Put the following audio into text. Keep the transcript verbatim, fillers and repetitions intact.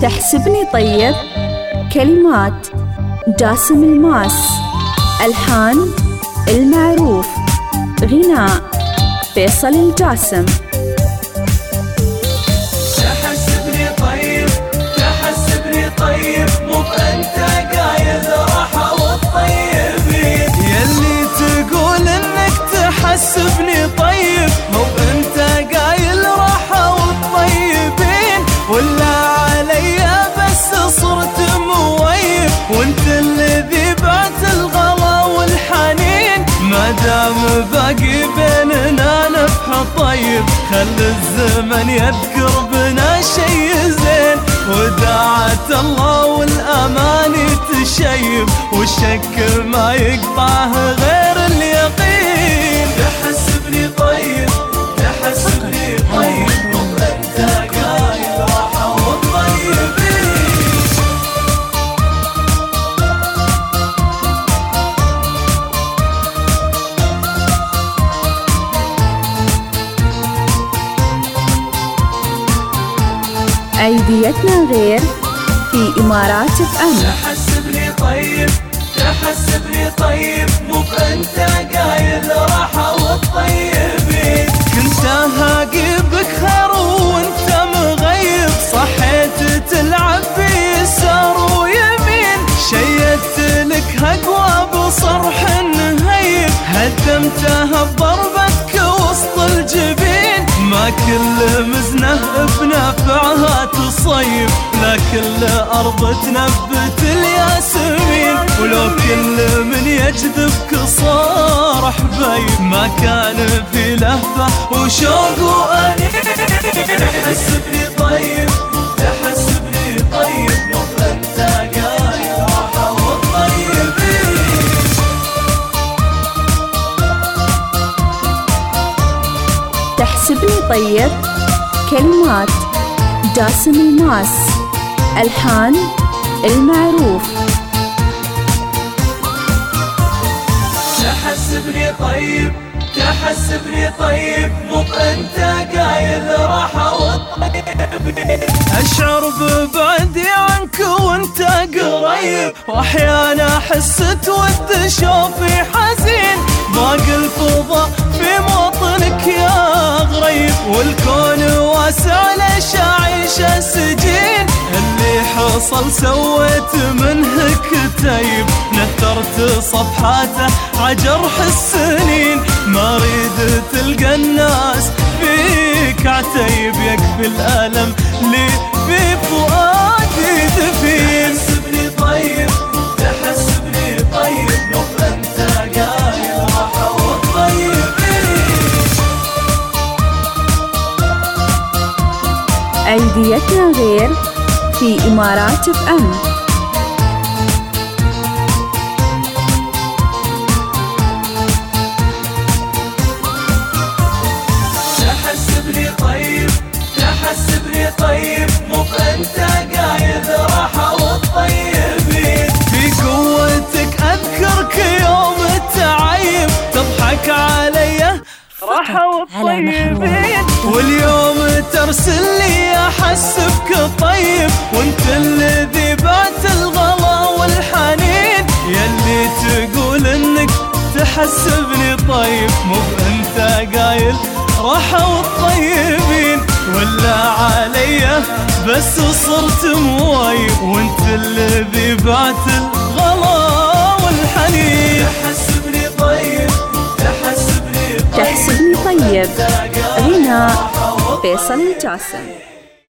تحسبني طيب. كلمات جاسم الماس، ألحان المعروف، غناء فيصل الجاسم. تحسبني طيب تحسبني طيب مو بأنت قايل راحة والطيبين، يلي تقول انك تحسبني طيب مو بأنت قايل راحة والطيبين، ولا عليا بس صرت مويب وانت الذي بعت الغلا والحنين، ما دام باقي بيننا نفح طيب خل الزمن يذكر بنا شي زين، وداعة الله والأماني تشيب والشك ما يقطعه غير اليقين. تحسبني طيب تحسبني طيب وانت قايل راحة والطيبين. أيديتنا غير في إمارات اف ام. تحسبني طيب تحسبني طيب مو بأنت قايل راحة والطيبين، كنت هاقي بك خير وانت مغيب، صحيت تلعب بيسار ويمين، شيدت لك هقوى بصرح نهيب، هدمتها بضربتك وسط الجبين، ما كل مزنه بنفعها تصيب، لا كل أرض تنبت الياسمين، ولو كل من يجذبك صار حبيب، ما كان في لهفة وشوق وأنين. تحسبني طيب تحسبني طيب مو أنت قايل راحة والطيبين. تحسبني طيب. كلمات جاسم الماس، ألحان المعروف. تحسبني طيب تحسبني طيب مو بأنت قايل راحة والطيبين، أشعر ببعدي عنك وانت قريب، وأحيانا أحس تود شوفي حزين، باقي الفضا في موطنك يا غريب، والكون واسع ليش أعيش سجين، اللي حصل سويت منه كتيب، نثرت صفحاته عجرح السنين، ما ريد تلقى الناس فيك عتيب، يكفي الألم لي في فؤادي دفين. تحسبني طيب تحسبني طيب مو أنت قايل راحة والطيبين. أيديتنا غير في إمارات اف ام. تحسبني طيب تحسبني طيب مو بأنت قايل راحة والطيبين، في قوتك أذكرك يوم تعيب، تضحك علي راحة والطيبين، واليوم ترسل لي أحس بك طيب، وانت الذي بعت الغلا والحنين، يلي تقول انك تحسبني طيب مو بأنت قايل راحة والطيبين، ولا عليا بس صرت مويب، وانت الذي بعت الغلا والحنين. تحسبني طيب تحسبني تحسبني طيب، غناء فيصل الجاسم.